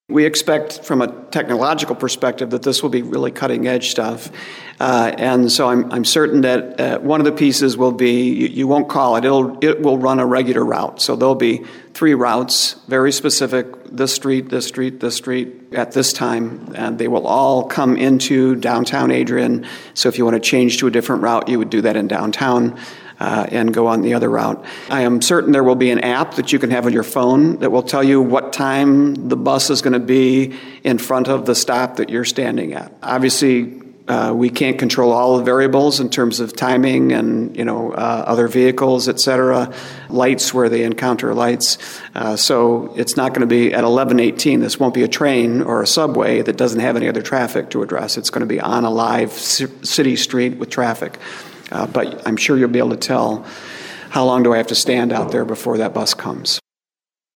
We expect from a technological perspective that this will be really cutting edge stuff. And so I'm certain that one of the pieces will be, you won't call it, it will run a regular route. So there'll be 3 routes, very specific, this street, this street, this street, at this time, and they will all come into downtown Adrian. So if you want to change to a different route, you would do that in downtown. And go on the other route. I am certain there will be an app that you can have on your phone that will tell you what time the bus is going to be in front of the stop that you're standing at. Obviously, we can't control all the variables in terms of timing and, other vehicles, et cetera, lights where they encounter lights. So it's not going to be at 11:18. This won't be a train or a subway that doesn't have any other traffic to address. It's going to be on a live city street with traffic. But I'm sure you'll be able to tell how long do I have to stand out there before that bus comes.